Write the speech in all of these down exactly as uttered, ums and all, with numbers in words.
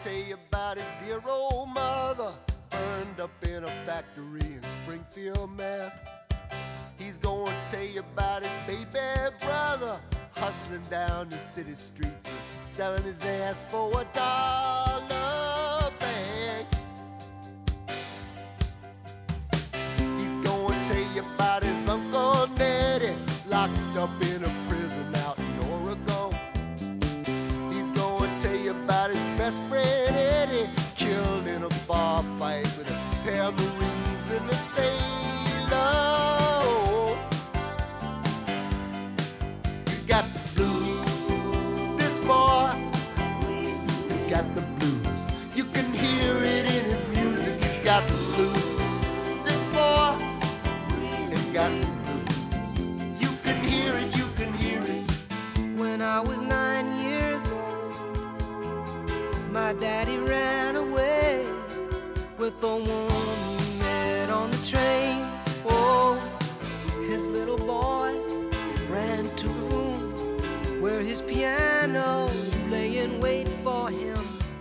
tell you about his dear old mother, burned up in a factory in Springfield, Mass. He's gonna tell you about his baby brother, hustling down the city streets and selling his ass for a dollar bag. He's gonna tell you about his Uncle Nettie, locked up in a prison out in Oregon. He's gonna tell you about his best friend Eddie, killed in a bar fight with a pair of Marines and a sailor. He's got the blues, this boy. He's got the blues. You can hear it in his music. He's got the blues, this boy. He's got the blues. You can hear it, you can hear it. When I was nine years old, my daddy ran away with a woman he met on the train. Oh, his little boy ran to the room where his piano lay in wait for him.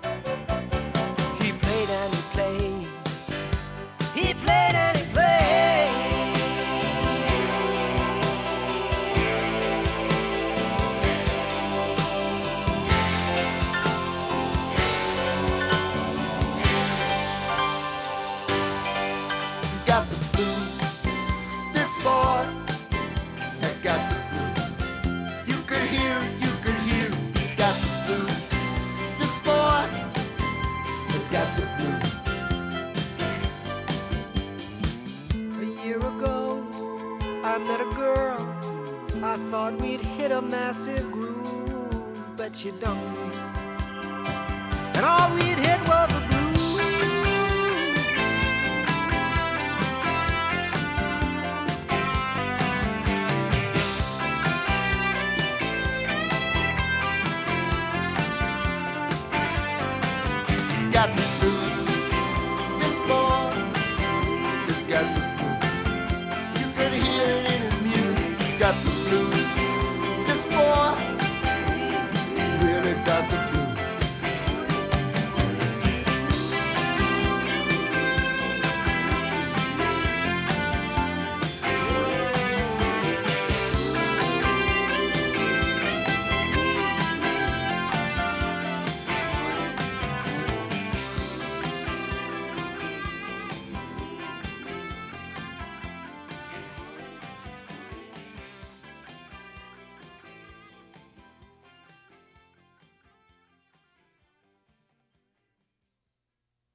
He played and he played, he played and he played. He's got the blues, this boy has got the blues. You can hear it, you can hear it. He's got the blues, this boy has got the blues. A year ago, I met a girl. I thought we'd hit a massive groove, but she dumped me, and all we'd hit was the blues. He's got the